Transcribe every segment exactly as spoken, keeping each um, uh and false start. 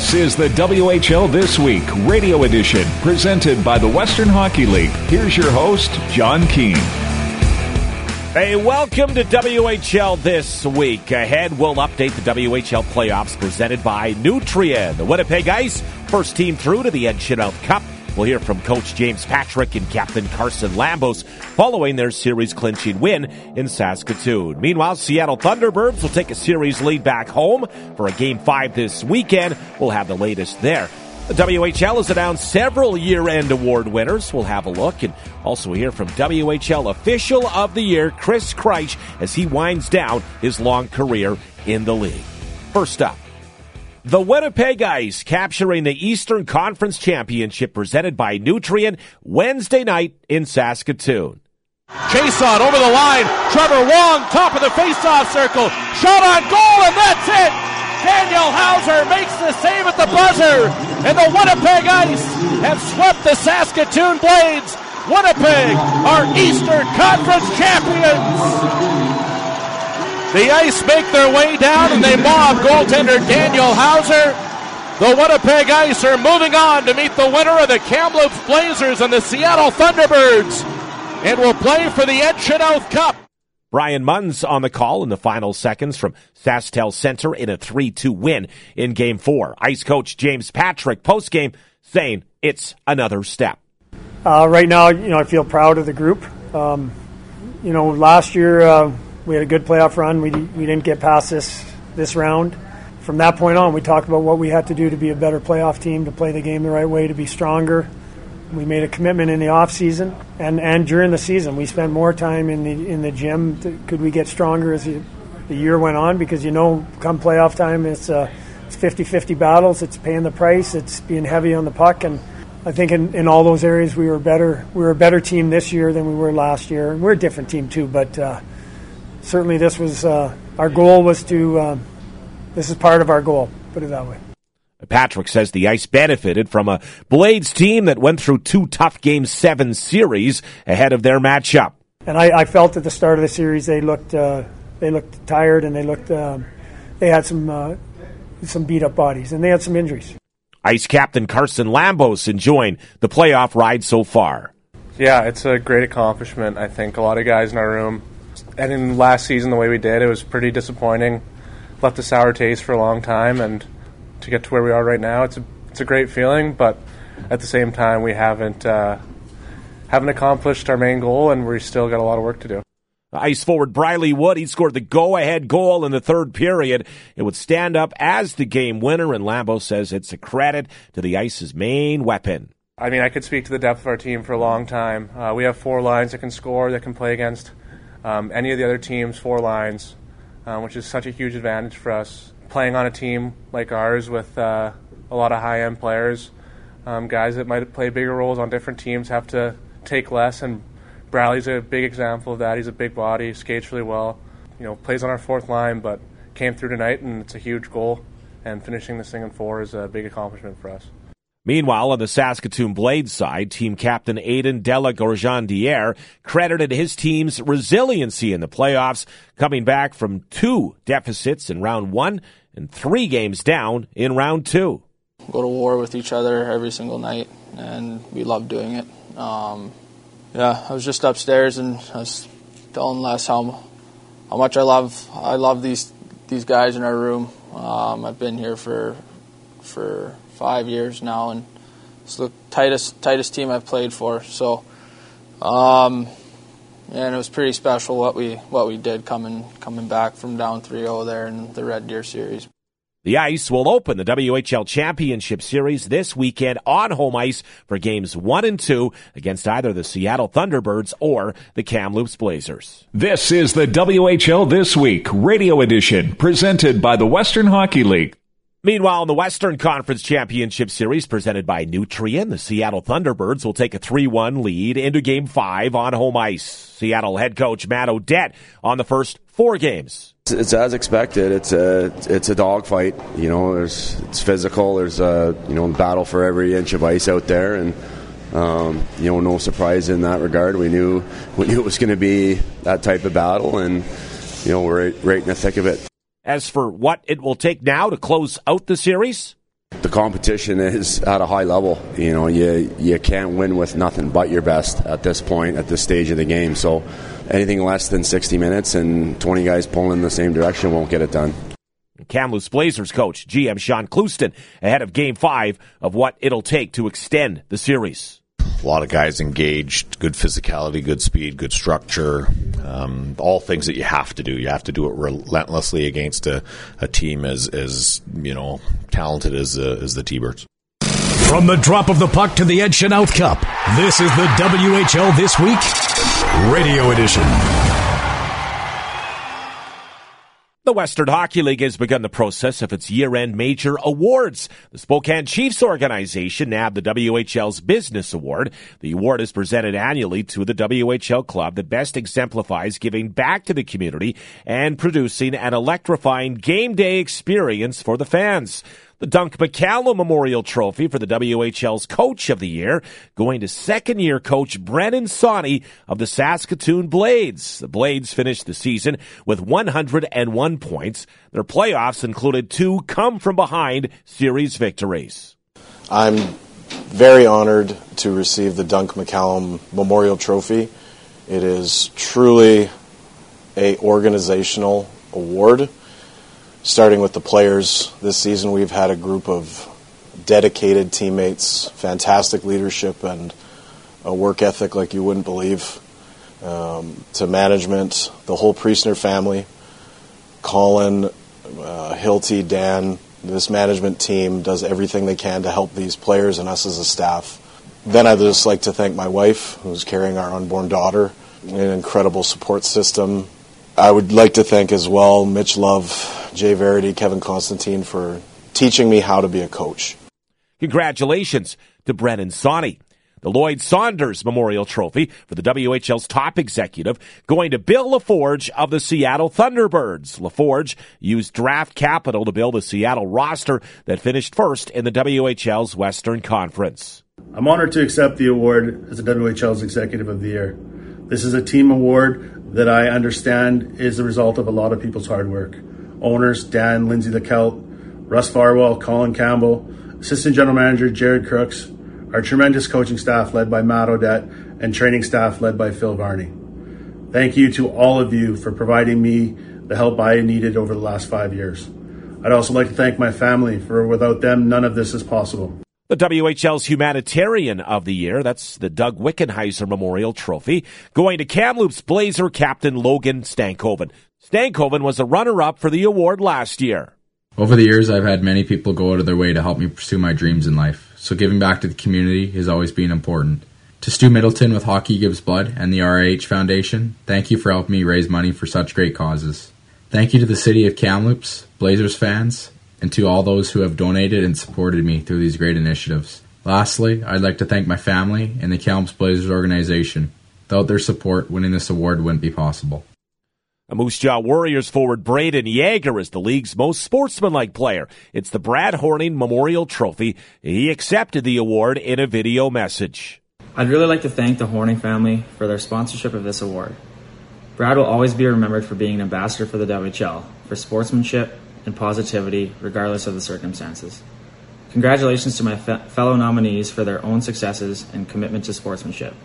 This is the W H L This Week radio edition, presented by the Western Hockey League. Here's your host, John Keane. Hey, welcome to W H L This Week. Ahead, we'll update the W H L playoffs presented by Nutrien. The Winnipeg Ice, first team through to the Ed Chynoweth Cup. We'll hear from Coach James Patrick and Captain Carson Lambos following their series-clinching win in Saskatoon. Meanwhile, Seattle Thunderbirds will take a series lead back home for a Game five this weekend. We'll have the latest there. The W H L has announced several year-end award winners. We'll have a look and also hear from W H L Official of the Year, Chris Kreitsch, as he winds down his long career in the league. First up, the Winnipeg Ice capturing the Eastern Conference Championship presented by Nutrien Wednesday night in Saskatoon. Chase on over the line. Trevor Wong, top of the face-off circle. Shot on goal, and that's it. Daniel Hauser makes the save at the buzzer, and the Winnipeg Ice have swept the Saskatoon Blades. Winnipeg are Eastern Conference champions. The Ice make their way down, and they mob goaltender Daniel Hauser. The Winnipeg Ice are moving on to meet the winner of the Kamloops Blazers and the Seattle Thunderbirds, and will play for the Ed Chynoweth Cup. Brian Munn's on the call in the final seconds from SaskTel Center in a three two win in Game four. Ice coach James Patrick postgame saying it's another step. Uh, right now, you know, I feel proud of the group. Um, you know, last year uh, we had a good playoff run. We we didn't get past this this round. From that point on, we talked about what we had to do to be a better playoff team, to play the game the right way, to be stronger. We made a commitment in the off season and, and during the season. We spent more time in the in the gym. To, could we get stronger as the, the year went on? Because you know, come playoff time, it's uh, it's fifty-fifty battles. It's paying the price. It's being heavy on the puck. And I think in, in all those areas, we were better. We were a better team this year than we were last year. And we're a different team too. But uh, certainly, this was uh, our goal was to. Uh, this is part of our goal. Put it that way. Patrick says the Ice benefited from a Blades team that went through two tough Game seven series ahead of their matchup. And I, I felt at the start of the series they looked uh, they looked tired, and they looked um, they had some uh, some beat up bodies, and they had some injuries. Ice captain Carson Lambos enjoying the playoff ride so far. Yeah, it's a great accomplishment. I think a lot of guys in our room, and in last season the way we did, it was pretty disappointing. Left a sour taste for a long time, and to get to where we are right now, it's a it's a great feeling, but at the same time, we haven't uh, haven't accomplished our main goal, and we still got a lot of work to do. Ice forward Briley Wood, he scored the go-ahead goal in the third period. It would stand up as the game winner, and Lambo says it's a credit to the Ice's main weapon. I mean, I could speak to the depth of our team for a long time. Uh, we have four lines that can score, that can play against um, any of the other teams' four lines, uh, which is such a huge advantage for us. Playing on a team like ours with uh, a lot of high-end players, um, guys that might play bigger roles on different teams have to take less, and Bradley's a big example of that. He's a big body, skates really well, you know, plays on our fourth line, but came through tonight, and it's a huge goal, and finishing this thing in four is a big accomplishment for us. Meanwhile, on the Saskatoon Blades side, team captain Aiden Della Gorjandiere credited his team's resiliency in the playoffs, coming back from two deficits in round one and three games down in round two. Go to war with each other every single night, and we love doing it. Um, yeah, I was just upstairs, and I was telling Les how how much I love I love these these guys in our room. Um, I've been here for for. five years now, and it's the tightest tightest team I've played for. So, um, and it was pretty special what we what we did coming coming back from down three oh there in the Red Deer series. The Ice will open the W H L Championship Series this weekend on home ice for games one and two against either the Seattle Thunderbirds or the Kamloops Blazers. This is the W H L This Week radio edition, presented by the Western Hockey League. Meanwhile, in the Western Conference Championship Series presented by Nutrien, the Seattle Thunderbirds will take a three one lead into Game five on home ice. Seattle head coach Matt O'Dette on the first four games. It's as expected. It's a it's a dogfight. You know, there's it's physical. There's a you know battle for every inch of ice out there, and um, you know no surprise in that regard. We knew we knew it was going to be that type of battle, and you know we're right, right in the thick of it. As for what it will take now to close out the series, The competition is at a high level. You know, you you can't win with nothing but your best at this point, at this stage of the game. So anything less than sixty minutes and twenty guys pulling in the same direction won't get it done. Kamloops Blazers coach G M Sean Clouston ahead of Game five of what it'll take to extend the series. A lot of guys engaged, good physicality, good speed, good structure, um, all things that you have to do. You have to do it relentlessly against a, a team as, as you know, talented as, uh, as the T-Birds. From the drop of the puck to the Ed Chenoweth Cup, this is the W H L This Week Radio Edition. The Western Hockey League has begun the process of its year-end major awards. The Spokane Chiefs organization nabbed the W H L's Business Award. The award is presented annually to the W H L club that best exemplifies giving back to the community and producing an electrifying game day experience for the fans. The Dunk McCallum Memorial Trophy for the W H L's Coach of the Year going to second-year coach Brennan Sawney of the Saskatoon Blades. The Blades finished the season with one hundred one points. Their playoffs included two come-from-behind series victories. I'm very honored to receive the Dunk McCallum Memorial Trophy. It is truly an organizational award. Starting with the players, this season we've had a group of dedicated teammates, fantastic leadership, and a work ethic like you wouldn't believe. Um, to management, the whole Priestner family, Colin, uh, Hilty, Dan, this management team does everything they can to help these players and us as a staff. Then I'd just like to thank my wife, who's carrying our unborn daughter, an incredible support system. I would like to thank as well Mitch Love, Jay Verity, Kevin Constantine for teaching me how to be a coach. Congratulations to Brennan Sawney. The Lloyd Saunders Memorial Trophy for the W H L's top executive going to Bill LaForge of the Seattle Thunderbirds. LaForge used draft capital to build a Seattle roster that finished first in the W H L's Western Conference. I'm honored to accept the award as the W H L's Executive of the Year. This is a team award that I understand is the result of a lot of people's hard work. Owners, Dan, Lindsay LeCelt, Russ Farwell, Colin Campbell, Assistant General Manager Jared Crooks, our tremendous coaching staff led by Matt Odette, and training staff led by Phil Varney. Thank you to all of you for providing me the help I needed over the last five years. I'd also like to thank my family, for without them, none of this is possible. The W H L's Humanitarian of the Year, that's the Doug Wickenheiser Memorial Trophy, going to Kamloops Blazer captain Logan Stankoven. Stankoven was a runner-up for the award last year. Over the years, I've had many people go out of their way to help me pursue my dreams in life, so giving back to the community has always been important. To Stu Middleton with Hockey Gives Blood and the R I H Foundation, thank you for helping me raise money for such great causes. Thank you to the City of Kamloops, Blazers fans, and to all those who have donated and supported me through these great initiatives. Lastly, I'd like to thank my family and the Kamloops Blazers organization. Without their support, winning this award wouldn't be possible. A Moose Jaw Warriors forward Braden Yeager is the league's most sportsmanlike player. It's the Brad Horning Memorial Trophy. He accepted the award in a video message. I'd really like to thank the Horning family for their sponsorship of this award. Brad will always be remembered for being an ambassador for the W H L, for sportsmanship and positivity regardless of the circumstances. Congratulations to my fe- fellow nominees for their own successes and commitment to sportsmanship.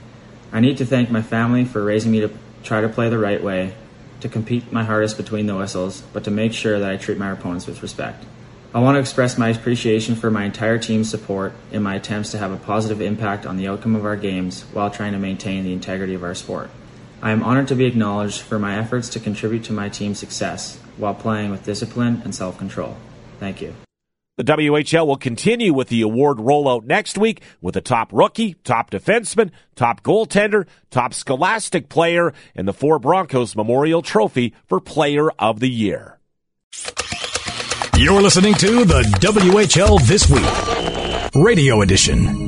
I need to thank my family for raising me to try to play the right way, to compete my hardest between the whistles, but to make sure that I treat my opponents with respect. I want to express my appreciation for my entire team's support in my attempts to have a positive impact on the outcome of our games while trying to maintain the integrity of our sport. I am honored to be acknowledged for my efforts to contribute to my team's success while playing with discipline and self-control. Thank you. The W H L will continue with the award rollout next week with the top rookie, top defenseman, top goaltender, top scholastic player, and the four Broncos Memorial Trophy for Player of the Year. You're listening to the W H L This Week Radio Edition.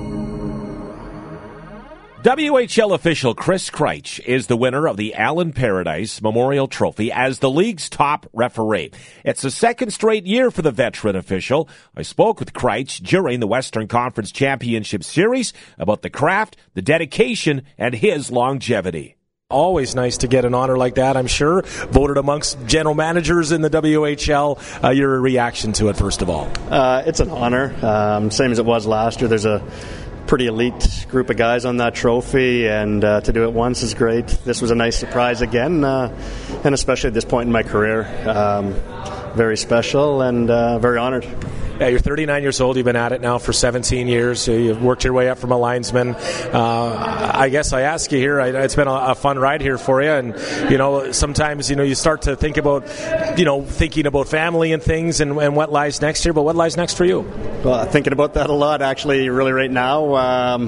W H L official Chris Kreitch is the winner of the Allen Paradise Memorial Trophy as the league's top referee. It's the second straight year for the veteran official. I spoke with Kreitch during the Western Conference Championship Series about the craft, the dedication, and his longevity. Always nice to get an honor like that, I'm sure. Voted amongst general managers in the W H L. Uh, your reaction to it, first of all? Uh, it's an honor, um, same as it was last year. There's a pretty elite group of guys on that trophy, and uh, to do it once is great. This was a nice surprise again, uh, and especially at this point in my career. Um, very special and uh, very honored. Yeah, you're thirty-nine years old. You've been at it now for seventeen years. You've worked your way up from a linesman. Uh, I guess I ask you here, it's been a fun ride here for you. And, you know, sometimes, you know, you start to think about, you know, thinking about family and things and, and what lies next here. But what lies next for you? Well, thinking about that a lot, actually, really right now. Um,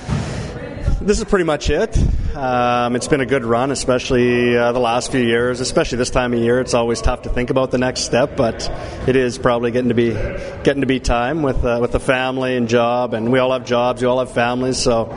this is pretty much it. Um, it's been a good run, especially uh, the last few years, especially this time of year. It's always tough to think about the next step, but it is probably getting to be getting to be time with uh, with the family and job, and we all have jobs, we all have families, so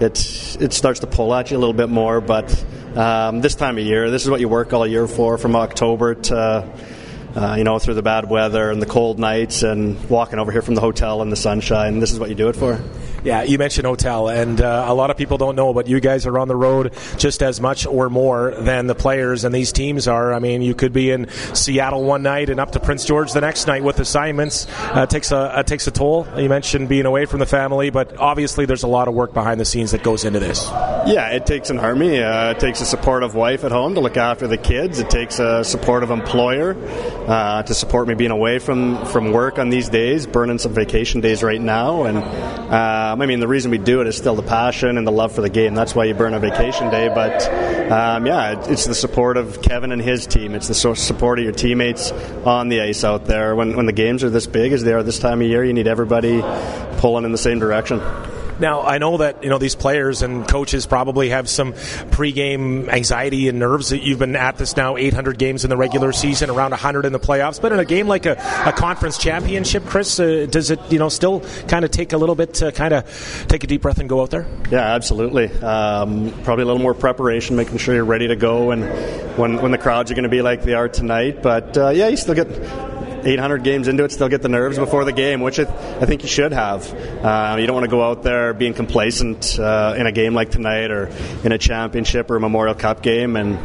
it it starts to pull at you a little bit more. But um, this time of year, this is what you work all year for, from October to uh, you know, through the bad weather and the cold nights, and walking over here from the hotel in the sunshine. This is what you do it for. Yeah, you mentioned hotel, and uh, a lot of people don't know, but you guys are on the road just as much or more than the players and these teams are. I mean, you could be in Seattle one night and up to Prince George the next night with assignments. Uh, it takes a it takes a toll. You mentioned being away from the family, but obviously there's a lot of work behind the scenes that goes into this. Yeah, it takes an army. Uh, it takes a supportive wife at home to look after the kids. It takes a supportive employer uh, to support me being away from, from work on these days, burning some vacation days right now, and uh, I mean, the reason we do it is still the passion and the love for the game. That's why you burn a vacation day. But, um, yeah, it's the support of Kevin and his team. It's the support of your teammates on the ice out there. When, when the games are this big as they are this time of year, you need everybody pulling in the same direction. Now, I know that, you know, these players and coaches probably have some pregame anxiety and nerves. You've been at this now eight hundred games in the regular season, around one hundred in the playoffs. But in a game like a, a conference championship, Chris, uh, does it, you know, still kind of take a little bit to kind of take a deep breath and go out there? Yeah, absolutely. Um, probably a little more preparation, making sure you're ready to go and when, when the crowds are going to be like they are tonight. But, uh, yeah, you still get eight hundred games into it, still get the nerves before the game, which it, I think you should have. Uh, you don't want to go out there being complacent uh, in a game like tonight or in a championship or a Memorial Cup game, and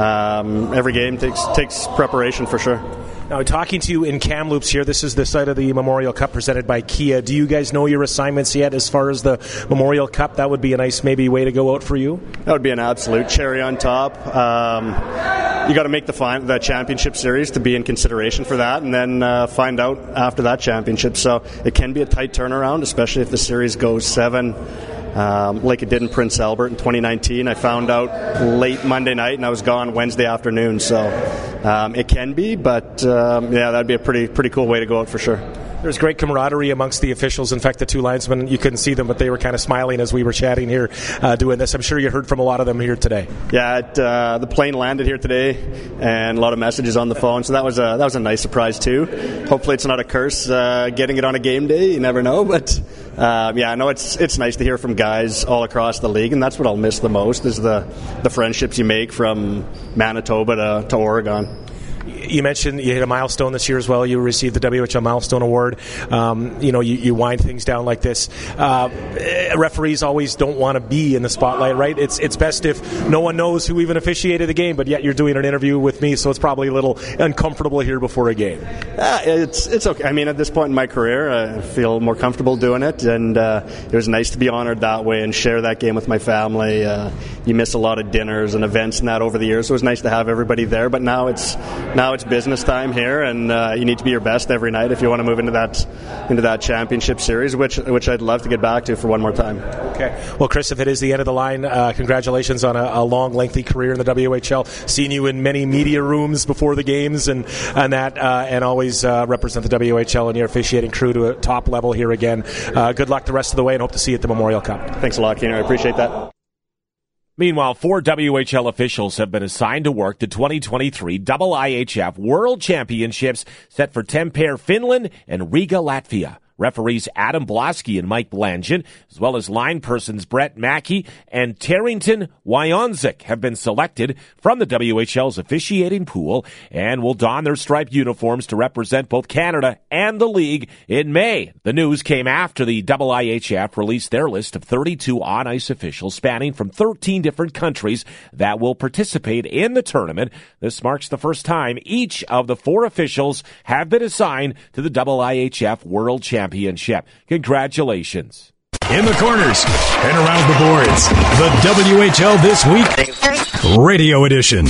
um, every game takes takes preparation for sure. Now, talking to you in Kamloops here, this is the site of the Memorial Cup presented by Kia. Do you guys know your assignments yet as far as the Memorial Cup? That would be a nice maybe way to go out for you? That would be an absolute cherry on top. Um, you got to make the, fin- the championship series to be in consideration for that, and then uh, find out after that championship. So it can be a tight turnaround, especially if the series goes seven. Um, like it did in Prince Albert in twenty nineteen. I found out late Monday night and I was gone Wednesday afternoon, so um, it can be, but um, yeah, that'd be a pretty pretty cool way to go out for sure. There's great camaraderie amongst the officials. In fact, the two linesmen, you couldn't see them, but they were kind of smiling as we were chatting here uh, doing this. I'm sure you heard from a lot of them here today. Yeah, it, uh, the plane landed here today, and a lot of messages on the phone, so that was a, that was a nice surprise too. Hopefully it's not a curse uh, getting it on a game day. You never know, but uh, yeah, I know it's it's nice to hear from guys all across the league, and that's what I'll miss the most is the, the friendships you make from Manitoba to, to Oregon. You mentioned you hit a milestone this year as well. You received the W H L Milestone Award. Um, you know, you, you wind things down like this. Uh, referees always don't want to be in the spotlight, right? It's it's best if no one knows who even officiated the game, but yet you're doing an interview with me, so it's probably a little uncomfortable here before a game. Uh, it's it's okay. I mean, at this point in my career, I feel more comfortable doing it, and uh, it was nice to be honored that way and share that game with my family. Uh, you miss a lot of dinners and events and that over the years, so it was nice to have everybody there, but now it's now it's business time here, and uh, you need to be your best every night if you want to move into that into that championship series, which which I'd love to get back to for one more time. Okay. Well, Chris, if it is the end of the line, uh, congratulations on a, a long, lengthy career in the W H L. Seen you in many media rooms before the games and and that, uh, and always uh, represent the W H L and your officiating crew to a top level here again. Uh, good luck the rest of the way, and hope to see you at the Memorial Cup. Thanks a lot, Keener. I appreciate that. Meanwhile, four W H L officials have been assigned to work the twenty twenty-three I I H F World Championships set for Tampere, Finland, and Riga, Latvia. Referees Adam Blosky and Mike Blangen, as well as line persons Brett Mackey and Tarrington Wyonzik, have been selected from the W H L's officiating pool and will don their striped uniforms to represent both Canada and the league in May. The news came after the I I H F released their list of thirty-two on-ice officials spanning from thirteen different countries that will participate in the tournament. This marks the first time each of the four officials have been assigned to the I I H F World Championship. Championship. Congratulations. In the corners and around the boards, the W H L This Week Radio Edition.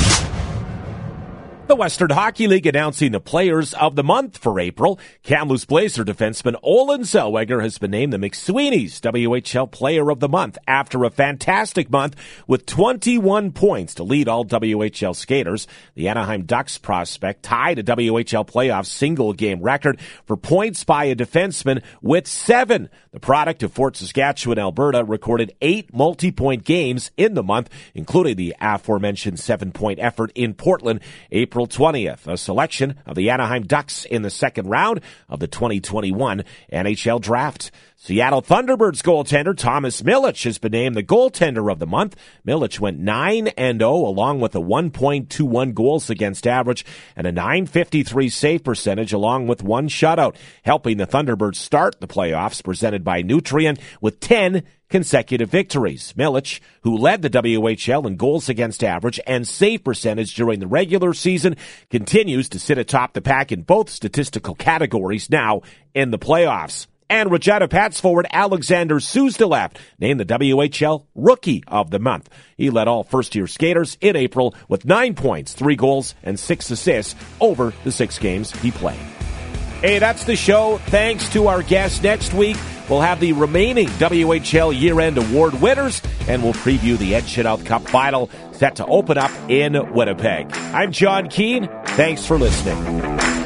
The Western Hockey League announcing the Players of the Month for April. Kamloops Blazer defenseman Olin Zellweger has been named the McSweeney's W H L Player of the Month after a fantastic month with twenty-one points to lead all W H L skaters. The Anaheim Ducks prospect tied a W H L playoff single-game record for points by a defenseman with seven. The product of Fort Saskatchewan, Alberta, recorded eight multi-point games in the month, including the aforementioned seven-point effort in Portland, April twentieth. A selection of the Anaheim Ducks in the second round of the twenty twenty-one N H L Draft. Seattle Thunderbirds goaltender Thomas Milic has been named the goaltender of the month. Milic went nine and oh along with a one point two one goals against average and a nine fifty-three save percentage along with one shutout, helping the Thunderbirds start the playoffs presented by Nutrien with ten consecutive victories. Milic, who led the W H L in goals against average and save percentage during the regular season, continues to sit atop the pack in both statistical categories now in the playoffs. And Regina Pats forward Alexander Suzdalev named the W H L Rookie of the Month. He led all first-year skaters in April with nine points, three goals, and six assists over the six games he played. Hey, that's the show. Thanks to our guests. Next week, we'll have the remaining W H L year-end award winners, and we'll preview the Ed Chenault Cup final set to open up in Winnipeg. I'm John Keane. Thanks for listening.